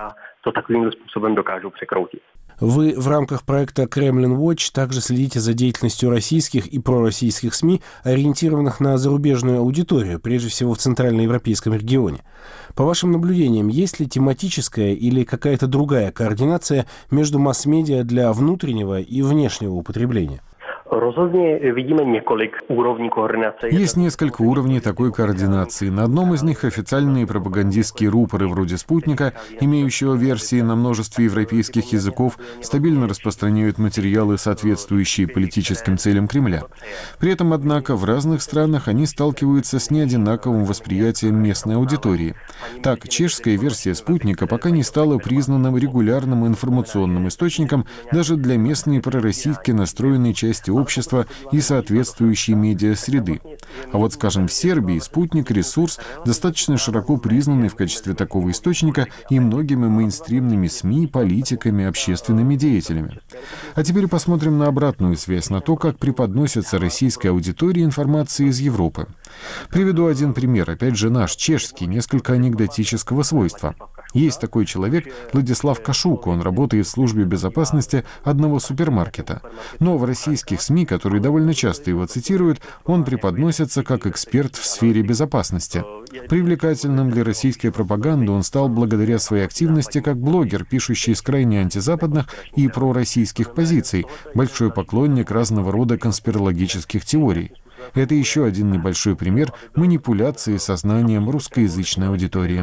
Вы в рамках проекта Kremlin Watch также следите за деятельностью российских и пророссийских СМИ, ориентированных на зарубежную аудиторию, прежде всего в центральноевропейском регионе. По вашим наблюдениям, есть ли тематическая или какая-то другая координация между масс-медиа для внутреннего и внешнего употребления? Есть несколько уровней такой координации. На одном из них официальные пропагандистские рупоры вроде «Спутника», имеющего версии на множестве европейских языков, стабильно распространяют материалы, соответствующие политическим целям Кремля. При этом, однако, в разных странах они сталкиваются с неодинаковым восприятием местной аудитории. Так, чешская версия «Спутника» пока не стала признанным регулярным информационным источником даже для местной пророссийски настроенной части общества и соответствующей медиасреды. А вот, скажем, в Сербии «Спутник» — ресурс, достаточно широко признанный в качестве такого источника и многими мейнстримными СМИ, политиками, общественными деятелями. А теперь посмотрим на обратную связь, на то, как преподносится российской аудитории информация из Европы. Приведу один пример, опять же наш, чешский, несколько анекдотического свойства. Есть такой человек, Владислав Кашук, он работает в службе безопасности одного супермаркета. Но в российских СМИ, которые довольно часто его цитируют, он преподносится как эксперт в сфере безопасности. Привлекательным для российской пропаганды он стал благодаря своей активности как блогер, пишущий с крайне антизападных и пророссийских позиций, большой поклонник разного рода конспирологических теорий. Это еще один небольшой пример манипуляции сознанием русскоязычной аудитории.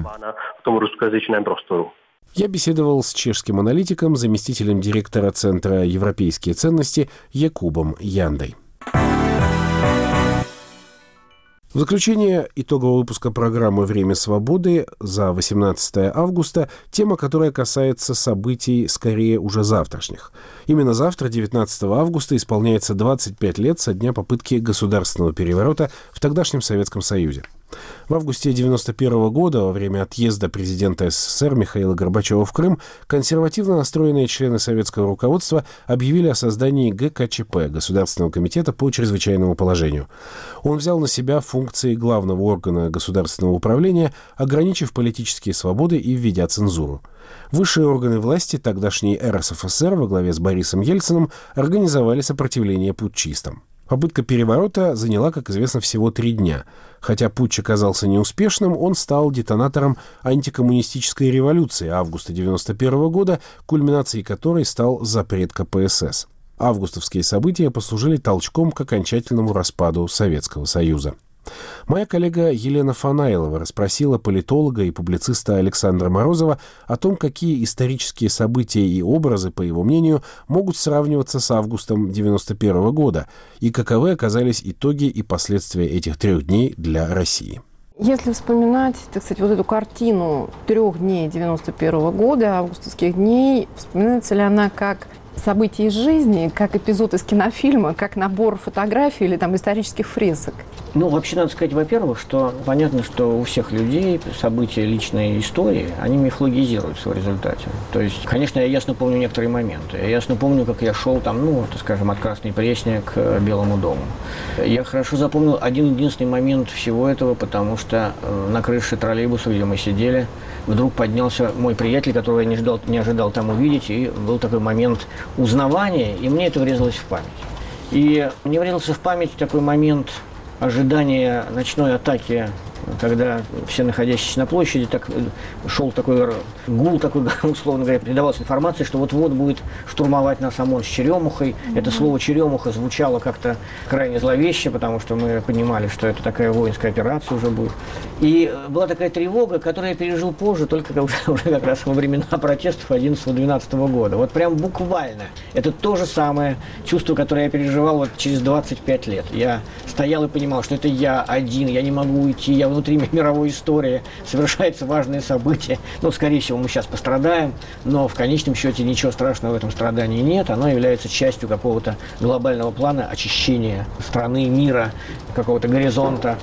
Я беседовал с чешским аналитиком, заместителем директора Центра «Европейские ценности» Якубом Яндой. В заключение итогового выпуска программы «Время свободы» за 18 августа тема, которая касается событий скорее уже завтрашних. Именно завтра, 19 августа, исполняется 25 лет со дня попытки государственного переворота в тогдашнем Советском Союзе. В августе 1991 года, во время отъезда президента СССР Михаила Горбачева в Крым, консервативно настроенные члены советского руководства объявили о создании ГКЧП, Государственного комитета по чрезвычайному положению. Он взял на себя функции главного органа государственного управления, ограничив политические свободы и введя цензуру. Высшие органы власти тогдашней РСФСР во главе с Борисом Ельциным организовали сопротивление путчистам. Попытка переворота заняла, как известно, всего 3 дня. Хотя путч оказался неуспешным, он стал детонатором антикоммунистической революции августа 1991 года, кульминацией которой стал запрет КПСС. Августовские события послужили толчком к окончательному распаду Советского Союза. Моя коллега Елена Фанайлова расспросила политолога и публициста Александра Морозова о том, какие исторические события и образы, по его мнению, могут сравниваться с августом 1991 года и каковы оказались итоги и последствия этих 3 дней для России. Если вспоминать, так сказать, вот эту картину 3 дней 91 года, августовских дней, вспоминается ли она как события из жизни, как эпизод из кинофильма, как набор фотографий или там исторических фресок? Ну, вообще, надо сказать, во-первых, что понятно, что у всех людей события личной истории, они мифологизируются в результате. То есть, конечно, я ясно помню некоторые моменты. Я ясно помню, как я шел там, так скажем, от Красной Пресни к Белому дому. Я хорошо запомнил один-единственный момент всего этого, потому что на крыше троллейбуса, где мы сидели, вдруг поднялся мой приятель, которого я не ожидал там увидеть, и был такой момент узнавания, и мне это врезалось в память. И мне врезался в память такой момент ожидания ночной атаки, когда все находящиеся на площади, так шел такой гул, такой, условно говоря, передавалась информация, что вот-вот будет штурмовать нас ОМОН с черемухой. Это слово «черемуха» звучало как-то крайне зловеще, потому что мы понимали, что это такая воинская операция уже будет. И была такая тревога, которую я пережил позже, только уже как раз во времена протестов 11-12 года. Вот прям буквально. Это то же самое чувство, которое я переживал вот через 25 лет. Я стоял и понимал, что это я один, я не могу уйти, я внутри мировой истории, совершается важное событие. Скорее всего, мы сейчас пострадаем, но в конечном счете ничего страшного в этом страдании нет. Оно является частью какого-то глобального плана очищения страны, мира, какого-то горизонта.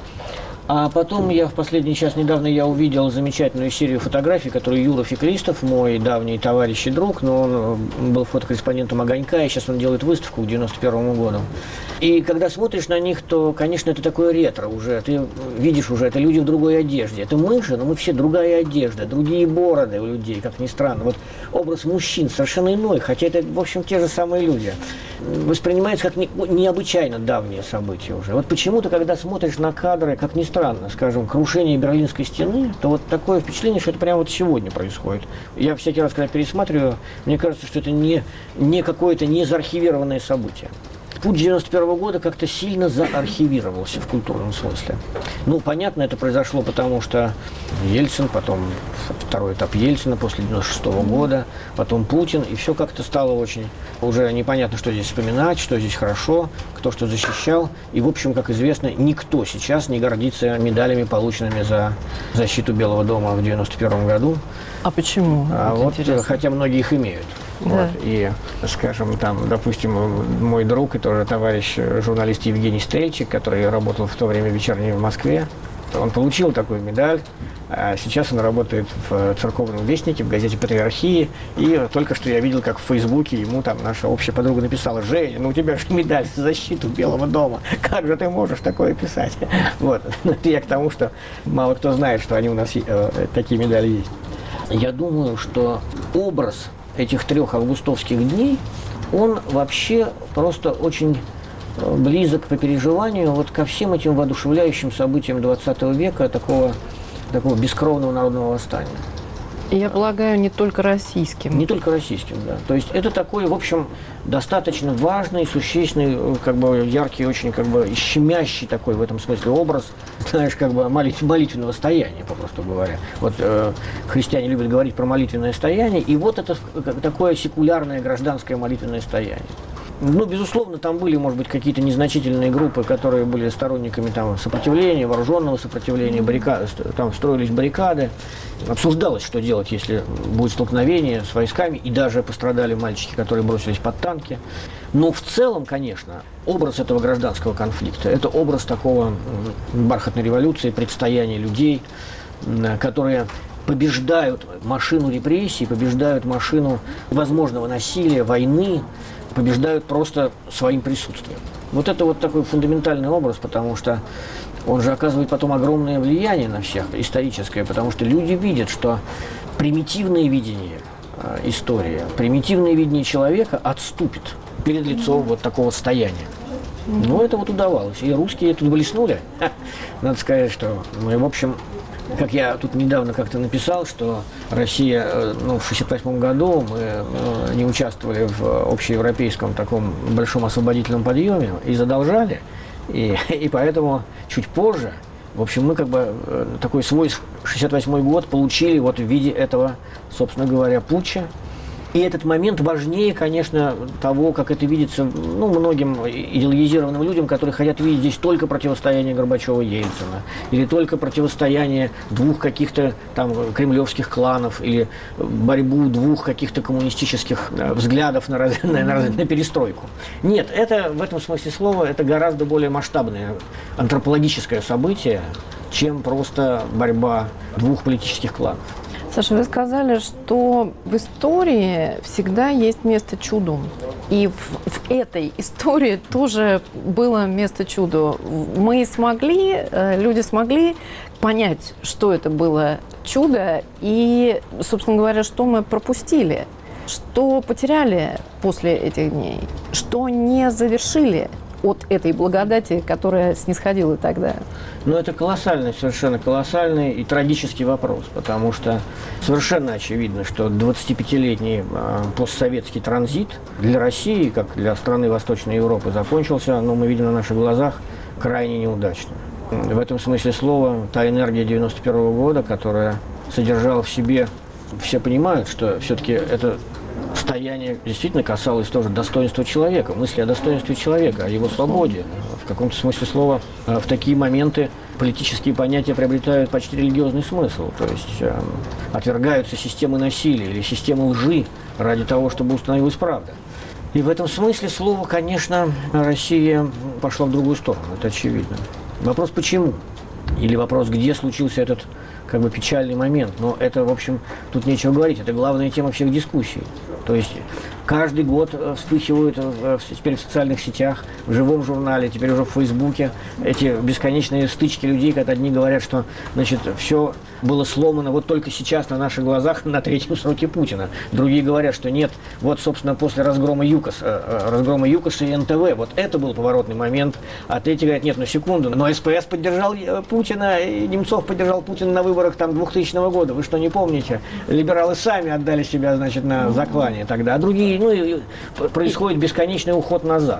А потом я в последний час недавно увидел замечательную серию фотографий, которую Юра Феклистов, мой давний товарищ и друг, но он был фотокорреспондентом «Огонька», и сейчас он делает выставку к 91 году. И когда смотришь на них, то, конечно, это такое ретро уже. Ты видишь уже, это люди в другой одежде. Это мы же, но мы все другая одежда, другие бороды у людей, как ни странно. Вот образ мужчин совершенно иной, хотя это, в общем, те же самые люди. Воспринимается как необычайно давние события уже. Вот почему-то, когда смотришь на кадры, как ни странно, скажем, крушение Берлинской стены, то вот такое впечатление, что это прямо вот сегодня происходит. Я всякий раз, когда пересматриваю, мне кажется, что это не какое-то не заархивированное событие. путь 91 года как-то сильно заархивировался в культурном смысле. Ну, понятно, это произошло потому, что Ельцин, потом второй этап Ельцина после 96 года, потом Путин, и все как-то стало очень... Уже непонятно, что здесь вспоминать, что здесь хорошо, кто что защищал. И, в общем, как известно, никто сейчас не гордится медалями, полученными за защиту Белого дома в 91 году. А почему? Хотя многие их имеют. Да. Вот. И, скажем, там, допустим, мой друг и тоже товарищ, журналист Евгений Стрельчик, который работал в то время вечерней в Москве, он получил такую медаль. А сейчас он работает в «Церковном вестнике», в газете «Патриархии». И только что я видел, как в Фейсбуке ему там наша общая подруга написала: «Женя, ну у тебя же медаль за защиту Белого дома. Как же ты можешь такое писать?» Вот. Я к тому, что мало кто знает, что они у нас такие медали есть. Я думаю, что образ этих 3 августовских дней, он вообще просто очень близок по переживанию вот ко всем этим воодушевляющим событиям 20 века, такого бескровного народного восстания. Я полагаю, не только российским. Не только российским, да. То есть это такой, в общем, достаточно важный, существенный, как бы яркий, очень как бы щемящий такой в этом смысле образ, знаешь, как бы молитвенного стояния, попросту говоря. Вот христиане любят говорить про молитвенное стояние, и вот это такое секулярное гражданское молитвенное стояние. Ну, безусловно, там были, может быть, какие-то незначительные группы, которые были сторонниками там сопротивления, вооруженного сопротивления, там строились баррикады. Обсуждалось, что делать, если будет столкновение с войсками, и даже пострадали мальчики, которые бросились под танки. Но в целом, конечно, образ этого гражданского конфликта, это образ такого бархатной революции, предстояния людей, которые побеждают машину репрессий, побеждают машину возможного насилия, войны, побеждают просто своим присутствием. Вот это вот такой фундаментальный образ, потому что он же оказывает потом огромное влияние на всех, историческое, потому что люди видят, что примитивное видение истории, примитивное видение человека отступит перед лицом вот такого стояния. Но это вот удавалось. И русские тут блеснули. Надо сказать, что мы, в общем, как я тут недавно как-то написал, что Россия, в 1968 году мы не участвовали в общеевропейском таком большом освободительном подъеме и задолжали, и поэтому чуть позже, в общем, мы как бы такой свой 1968 год получили вот в виде этого, собственно говоря, путча. И этот момент важнее, конечно, того, как это видится, многим идеологизированным людям, которые хотят видеть здесь только противостояние Горбачева и Ельцина, или только противостояние двух каких-то там кремлевских кланов, или борьбу двух каких-то коммунистических взглядов на перестройку. Нет, это в этом смысле слова, это гораздо более масштабное антропологическое событие, чем просто борьба двух политических кланов. Саша, вы сказали, что в истории всегда есть место чуду. И в этой истории тоже было место чуду. Люди смогли понять, что это было чудо, и, собственно говоря, что мы пропустили, что потеряли после этих дней, что не завершили от этой благодати, которая снисходила тогда? Это колоссальный, совершенно колоссальный и трагический вопрос, потому что совершенно очевидно, что 25-летний постсоветский транзит для России, как для страны Восточной Европы, закончился, мы видим на наших глазах, крайне неудачно. В этом смысле слова, та энергия 91 года, которая содержала в себе, все понимают, что все-таки это стояние действительно касалось тоже достоинства человека, мысли о достоинстве человека, о его свободе. В каком-то смысле слова в такие моменты политические понятия приобретают почти религиозный смысл. То есть отвергаются системы насилия или системы лжи ради того, чтобы установилась правда. И в этом смысле слова, конечно, Россия пошла в другую сторону, это очевидно. Вопрос почему? Или вопрос, где случился этот печальный момент. Но это, в общем, тут нечего говорить. Это главная тема всех дискуссий. То есть каждый год вспыхивают теперь в социальных сетях, в живом журнале, теперь уже в Фейсбуке эти бесконечные стычки людей, когда одни говорят, что, все было сломано вот только сейчас на наших глазах на 3-м сроке Путина. Другие говорят, что нет, вот, собственно, после разгрома ЮКОСа и НТВ, вот это был поворотный момент. А третьи говорят, нет, секунду, но СПС поддержал Путина, и Немцов поддержал Путина на выборах 2000 года. Вы что, не помните? Либералы сами отдали себя, на заклание тогда. А другие, происходит бесконечный уход назад.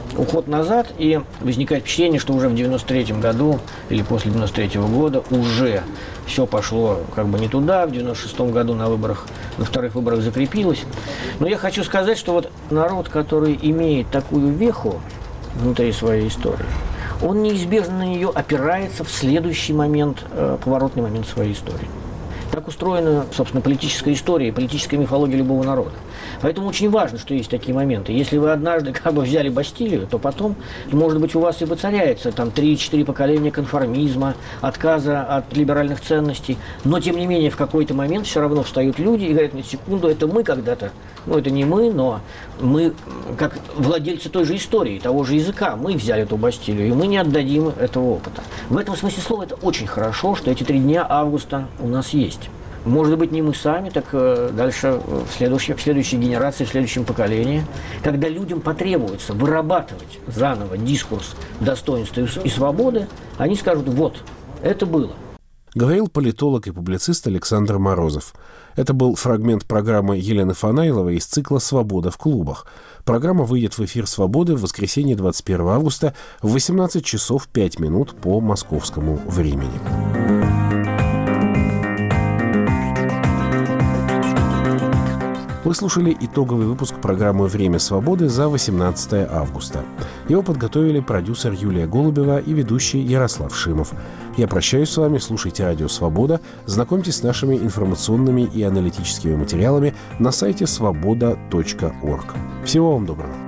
уход назад, и возникает впечатление, что уже в 93-м году или после 93-го года уже все пошло как бы не туда, в 96-м году на вторых выборах закрепилось. Но я хочу сказать, что вот народ, который имеет такую веху внутри своей истории, он неизбежно на нее опирается в следующий момент, поворотный момент своей истории. Так устроена, собственно, политическая история и политическая мифология любого народа. Поэтому очень важно, что есть такие моменты. Если вы однажды как бы взяли Бастилию, то потом, может быть, у вас и воцаряется там 3-4 поколения конформизма, отказа от либеральных ценностей. Но, тем не менее, в какой-то момент все равно встают люди и говорят: на секунду, это мы когда-то, это не мы, но мы, как владельцы той же истории, того же языка, мы взяли эту Бастилию, и мы не отдадим этого опыта. В этом смысле слова это очень хорошо, что эти 3 дня августа у нас есть. Может быть, не мы сами, так дальше в следующей генерации, в следующем поколении, когда людям потребуется вырабатывать заново дискурс достоинства и свободы, они скажут: вот, это было. Говорил политолог и публицист Александр Морозов. Это был фрагмент программы Елены Фанаиловой из цикла «Свобода в клубах». Программа выйдет в эфир «Свободы» в воскресенье 21 августа в 18 часов 5 минут по московскому времени. Вы слушали итоговый выпуск программы «Время свободы» за 18 августа. Его подготовили продюсер Юлия Голубева и ведущий Ярослав Шимов. Я прощаюсь с вами, слушайте «Радио Свобода», знакомьтесь с нашими информационными и аналитическими материалами на сайте svoboda.org. Всего вам доброго.